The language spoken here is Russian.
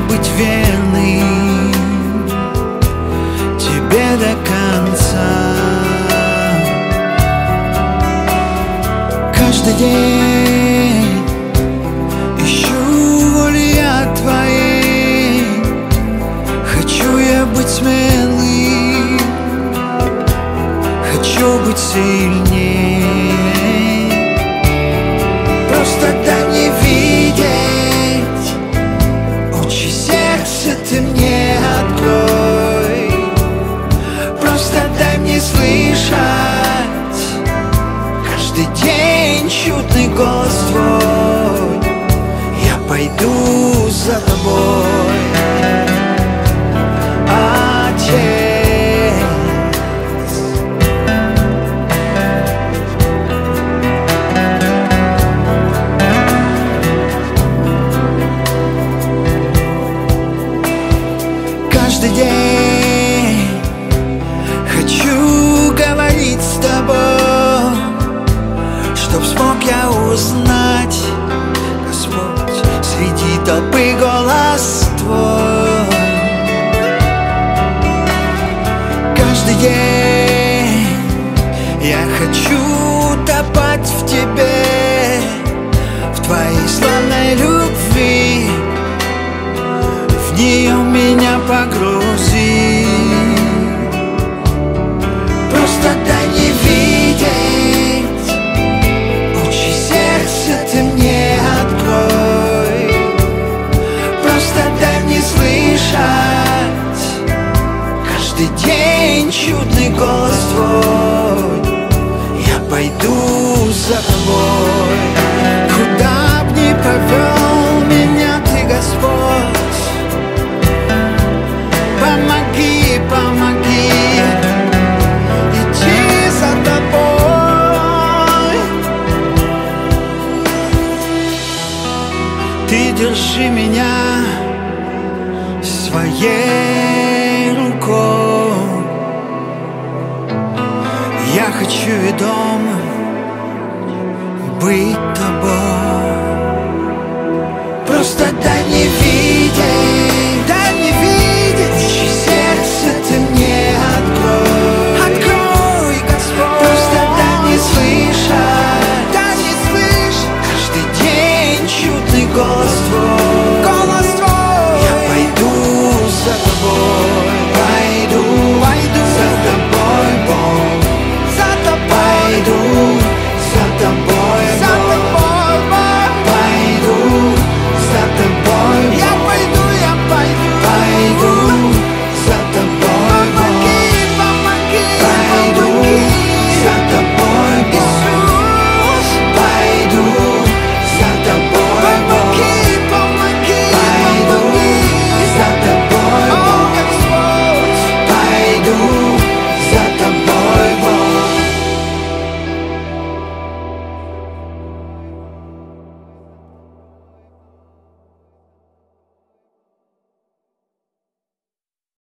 быть верным тебе до конца. Каждый день ищу воли я твоей. Хочу я быть смелым, хочу быть сильней. Просто дай мне видеть, очи сердца ты мне открой. Просто дай мне слышать каждый день чудный голос твой. Я пойду за тобой, Отец. Каждый день хочу говорить с тобой, чтоб смог я узнать, Господь, среди толпы голос твой. Каждый день я хочу топать в тебе, в твоей славной любви. В нее меня погрузи. Просто дай мне видеть, очи сердца ты мне открой. Просто дай мне слышать каждый день чудный голос твой. Я пойду за тобой, куда б ни повел меня ты, Господь. Помоги, помоги идти за тобой. Ты держи меня своей рукой. Я хочу ведомым быть тобой. Просто дай мне